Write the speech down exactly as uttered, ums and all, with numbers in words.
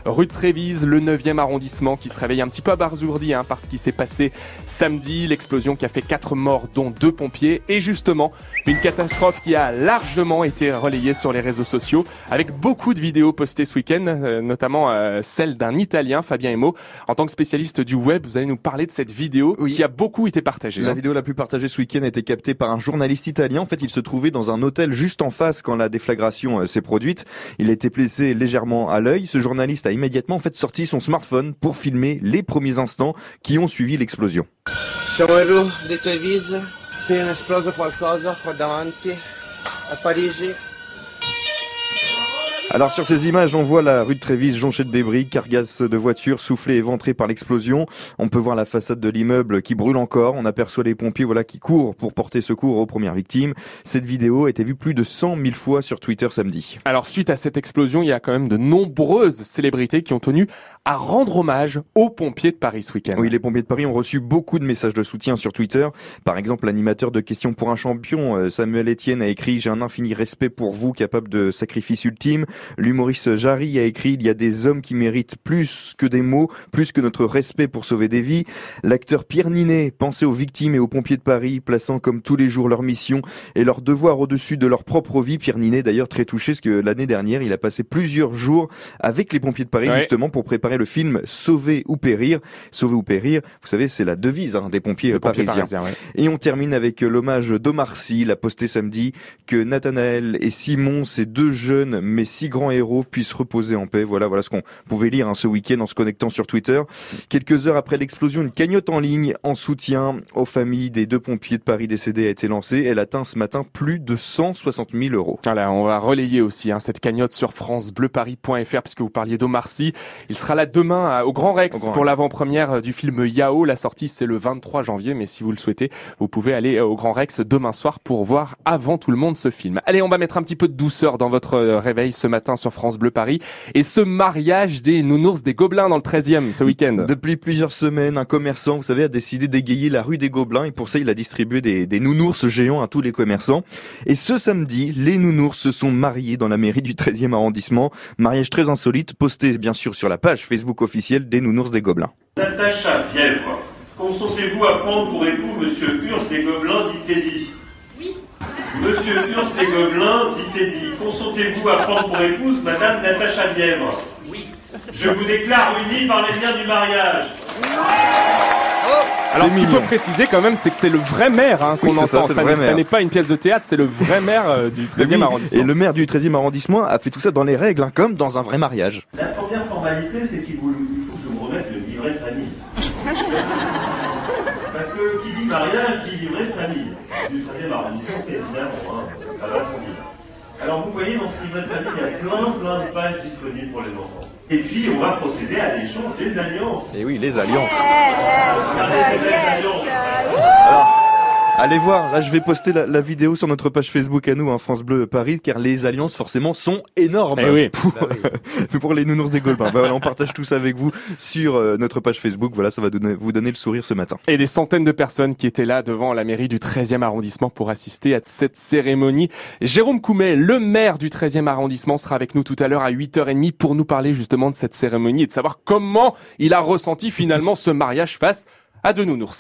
rue de Trévise, le neuvième arrondissement, qui se réveille un petit peu abasourdi hein, par ce qui s'est passé samedi, l'explosion qui a fait quatre morts dont deux pompiers et justement une catastrophe qui a largement été relayée sur les réseaux sociaux avec beaucoup de vidéos postées ce week-end, euh, notamment euh, celle d'un Italien, Fabien Emo. En tant que spécialiste du web, vous allez nous parler de cette vidéo oui. qui a beaucoup été partagée. La hein. vidéo la plus partagée ce week-end a été captée par un journaliste italien. En fait, il se trouvait dans un hôtel juste en face quand la déflagration euh, s'est produite. Il a été placé légèrement à l'œil. Ce journaliste a immédiatement en fait sorti son smartphone pour filmer les premiers instants qui ont suivi l'explosion. Siamo in rue di Treviso, appena esploso qualcosa qua davanti a Parigi. Alors sur ces images, on voit la rue de Trévise jonchée de débris, carcasses de voitures soufflées et ventrées par l'explosion. On peut voir la façade de l'immeuble qui brûle encore. On aperçoit les pompiers voilà, qui courent pour porter secours aux premières victimes. Cette vidéo a été vue plus de cent mille fois sur Twitter samedi. Alors suite à cette explosion, il y a quand même de nombreuses célébrités qui ont tenu à rendre hommage aux pompiers de Paris ce week-end. Oui, les pompiers de Paris ont reçu beaucoup de messages de soutien sur Twitter. Par exemple, l'animateur de Questions pour un champion, Samuel Etienne, a écrit « J'ai un infini respect pour vous, capable de sacrifice ultime ». L'humoriste Jarry a écrit « Il y a des hommes qui méritent plus que des mots, plus que notre respect pour sauver des vies ». L'acteur Pierre Ninet pensait aux victimes et aux pompiers de Paris, plaçant comme tous les jours leur mission et leur devoir au-dessus de leur propre vie. Pierre Ninet d'ailleurs très touché parce que l'année dernière, il a passé plusieurs jours avec les pompiers de Paris ouais. justement pour préparer le film « Sauver ou périr ». Sauver ou périr, vous savez, c'est la devise hein, des pompiers le parisiens. Parisien, ouais. Et on termine avec l'hommage d'Omar Sy, il a posté samedi que Nathanaël et Simon, ces deux jeunes mais si grands héros, puissent reposer en paix. Voilà, voilà ce qu'on pouvait lire hein, ce week-end en se connectant sur Twitter. Quelques heures après l'explosion, une cagnotte en ligne en soutien aux familles des deux pompiers de Paris décédés a été lancée. Elle atteint ce matin plus de cent soixante mille euros. Voilà, on va relayer aussi hein, cette cagnotte sur francebleuparis point f r puisque vous parliez d'Omar Sy. Il sera là demain à, au Grand Rex au Grand pour Rex. l'avant-première du film Yao. La sortie c'est le vingt-trois janvier, mais si vous le souhaitez, vous pouvez aller au Grand Rex demain soir pour voir avant tout le monde ce film. Allez, on va mettre un petit peu de douceur dans votre réveil ce matin sur France Bleu Paris et ce mariage des nounours des Gobelins dans le treizième ce week-end. Depuis plusieurs semaines, un commerçant, vous savez, a décidé d'égayer la rue des Gobelins et pour ça, il a distribué des, des nounours géants à tous les commerçants. Et ce samedi, les nounours se sont mariés dans la mairie du treizième arrondissement. Mariage très insolite, posté bien sûr sur la page Facebook officielle des nounours des Gobelins. Natacha Bièvre, consentez-vous à prendre pour époux Monsieur Urs des Gobelins, dit Teddy? Monsieur Urs des Gobelins, dit Teddy, consentez-vous à prendre pour épouse Madame Natacha Bièvre? Oui. Je vous déclare unis par les liens du mariage. Alors, ce qu'il faut préciser quand même, c'est que c'est le vrai maire hein, qu'on oui, entend. Ça, ça, n'est, ça n'est pas une pièce de théâtre, c'est le vrai maire euh, du treizième oui, arrondissement. Et le maire du treizième arrondissement a fait tout ça dans les règles, hein, comme dans un vrai mariage. La première formalité, c'est qu'il faut, il faut que je me remette le livret de famille. Parce que qui dit mariage, dit livret de famille. Du treizième arrondissement, évidemment, hein, ça va sans dire. Alors vous voyez, dans ce livret de famille, il y a plein plein de pages disponibles pour les enfants. Et puis, on va procéder à l'échange des alliances. Et oui, les alliances. Regardez ces belles alliances. Alors, allez voir, là je vais poster la, la vidéo sur notre page Facebook à nous, hein, France Bleu Paris, car les alliances forcément sont énormes. Eh oui. Pour, bah oui. pour les nounours des Gobelins. Bah, voilà, on partage tout ça avec vous sur euh, notre page Facebook. Voilà, ça va donner, vous donner le sourire ce matin. Et des centaines de personnes qui étaient là devant la mairie du treizième arrondissement pour assister à cette cérémonie. Jérôme Coumet, le maire du treizième arrondissement, sera avec nous tout à l'heure à huit heures trente pour nous parler justement de cette cérémonie et de savoir comment il a ressenti finalement ce mariage face à deux nounours.